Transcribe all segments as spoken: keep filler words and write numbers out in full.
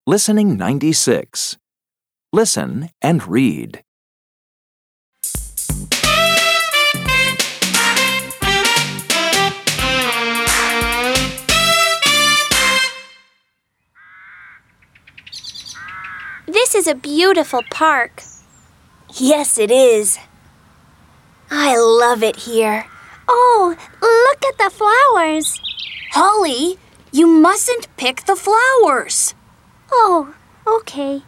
Listening ninety-six. Listen and read. This is a beautiful park. Yes, it is. I love it here. Oh, look at the flowers. Holly, you mustn't pick the flowers. Oh, okay.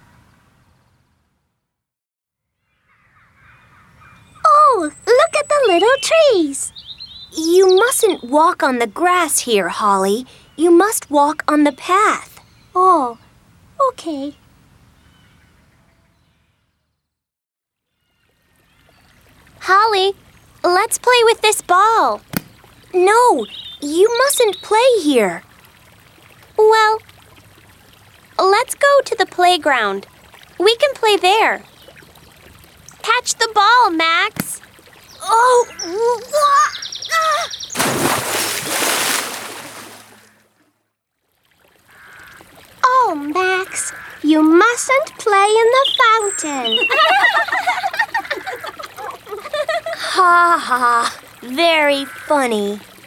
Oh, look at the little trees. You mustn't walk on the grass here, Holly. You must walk on the path. Oh, okay. Holly, let's play with this ball. No, you mustn't play here. Well, let's go to the playground. We can play there. Catch the ball, Max. Oh, Oh, Max, you mustn't play in the fountain. ha ha, very funny.